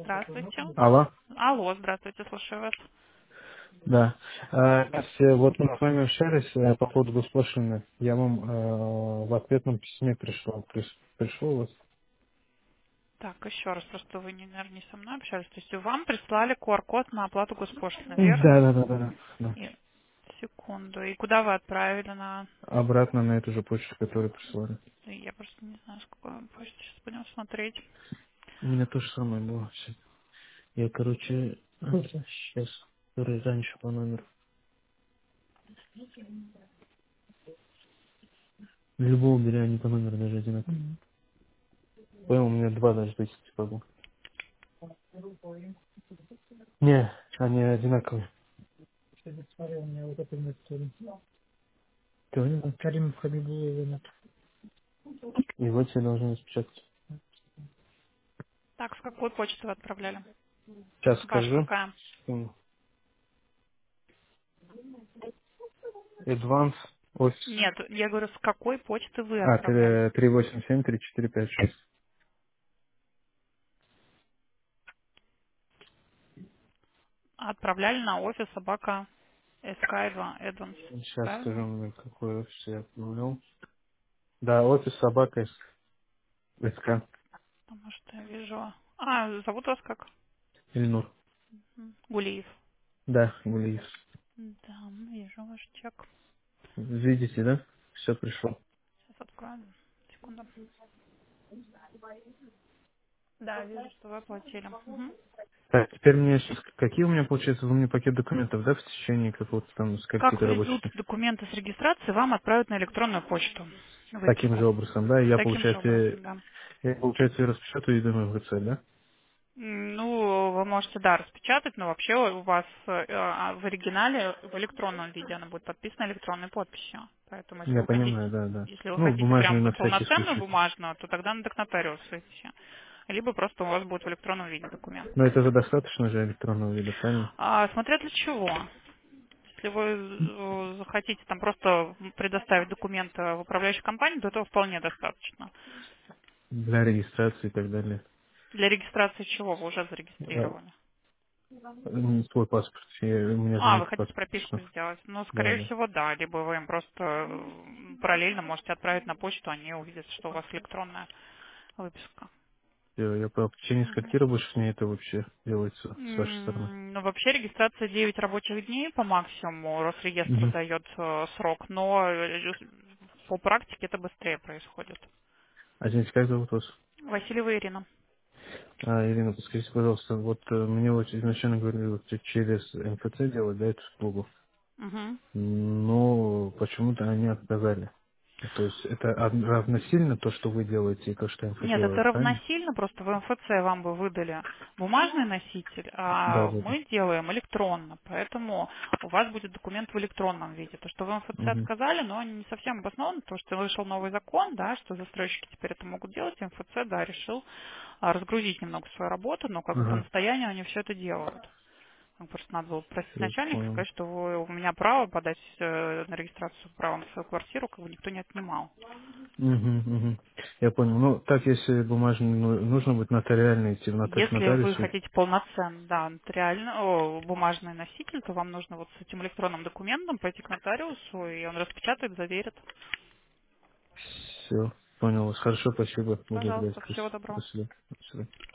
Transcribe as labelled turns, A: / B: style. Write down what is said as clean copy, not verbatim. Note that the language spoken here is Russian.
A: Здравствуйте.
B: Алло,
A: Алло, здравствуйте, слушаю вас.
B: да. Вот мы с вами общались по поводу госпошлины. Я вам в ответном письме пришел. Пришло у вас?
A: Так, еще раз, просто вы, наверное, не со мной общались. То есть вам прислали QR-код на оплату госпошлины, верно?
B: Да.
A: И, секунду. И куда вы отправили на...
B: Обратно на эту же почту, которую прислали.
A: Я просто не знаю, с какой вы почты. Сейчас будем смотреть.
B: У меня то же самое было. Я, сейчас, который раньше по номеру. Любого бери, они по номеру даже одинаковые. Понял, у меня два даже вычислить могу. Не, они одинаковые. Ты понял? Карим Хабибулловна. И вот все должны распечатать.
A: Так, с какой почты вы отправляли?
B: Сейчас
A: Ваша
B: скажу.
A: какая?
B: Advance Office.
A: Нет, я говорю, с какой почты вы отправляли?
B: 387-3456.
A: Отправляли на офис собака СК Эдванс.
B: Сейчас скажу,
A: Правильно?
B: какой офис я отправлял. Да, офис собака СК.
A: Потому что я вижу... А, зовут вас как?
B: Ильнур.
A: Гулиев.
B: Да, Гулиев.
A: Да, вижу ваш чек.
B: Видите, да? Все пришло.
A: Сейчас открою. Секунду. Да, вижу, что вы оплатили. Мгм.
B: Так, теперь мне сейчас, какие у меня, получается, вы мне пакет документов, да, в течение какого-то там
A: Как
B: скольки-то рабочих
A: придут
B: дней?
A: документы с регистрации, вам отправят на электронную почту
B: Таким же
A: выписку.
B: образом, да? Я,
A: Таким же
B: получается,
A: образом, да.
B: ее распечатаю и думаю в ГЦ, да?
A: Ну, вы можете, да, распечатать, но вообще у вас в оригинале, в электронном виде она будет подписана электронной подписью. Поэтому,
B: Я понимаю, да, да.
A: если вы
B: Ну,
A: хотите
B: бумажную
A: прям
B: на всякий
A: полноценную
B: случай.
A: бумажную, то тогда надо к нотариусу идти. Либо просто у вас будет в электронном виде документ.
B: Но это же достаточно же электронного вида, правильно?
A: Смотря для чего. Если вы захотите там просто предоставить документы в управляющей компании, то этого вполне достаточно.
B: Для регистрации и так далее.
A: Для регистрации чего вы уже
B: Э,
A: зарегистрировали?
B: Свой паспорт. У меня же
A: Вы
B: нет
A: хотите прописку
B: паспорта.
A: сделать? Ну,
B: Да,
A: скорее
B: да.
A: всего, да. Либо вы им просто параллельно можете отправить на почту, они увидят, что у вас электронная выписка.
B: Я понял. В течение
A: Мгм.
B: скольки рабочих дней это вообще делается с вашей стороны?
A: Ну, вообще регистрация 9 рабочих дней по максимуму. Росреестр
B: Угу.
A: дает срок, но по практике это быстрее происходит.
B: А здесь как зовут вас?
A: Васильева Ирина.
B: Ирина, подскажите, пожалуйста, вот мне вот изначально говорили вот через МФЦ делать, да, эту услугу,
A: Мгм.
B: но почему-то они отказали. То есть это равносильно то, что вы делаете, и то, что МФ
A: Нет, это
B: делает, правильно?
A: равносильно, просто в МФЦ вам бы выдали бумажный носитель,
B: Да,
A: а
B: да, да.
A: мы делаем электронно, поэтому у вас будет документ в электронном виде. То, что в МФЦ
B: Угу.
A: отказали, но они не совсем обоснованы, потому что вышел новый закон, да, что застройщики теперь это могут делать, и МФЦ, да, решил разгрузить немного свою работу, но как бы по
B: Ага,
A: настоянию они все это делают. Просто надо было просить
B: все,
A: начальника,
B: понял.
A: сказать, что у меня право подать на регистрацию права на свою квартиру, как бы никто не отнимал.
B: Угу. Я понял. Ну, так, если бумажный, нужно будет нотариально идти к
A: Если вы
B: нотариусу.
A: хотите полноценный, да, бумажный носитель, то вам нужно вот с этим электронным документом пойти к нотариусу, и он распечатает, заверит.
B: Все, понял вас. Хорошо, спасибо. Буду
A: Пожалуйста,
B: играть.
A: всего доброго.
B: До свидания. До свидания.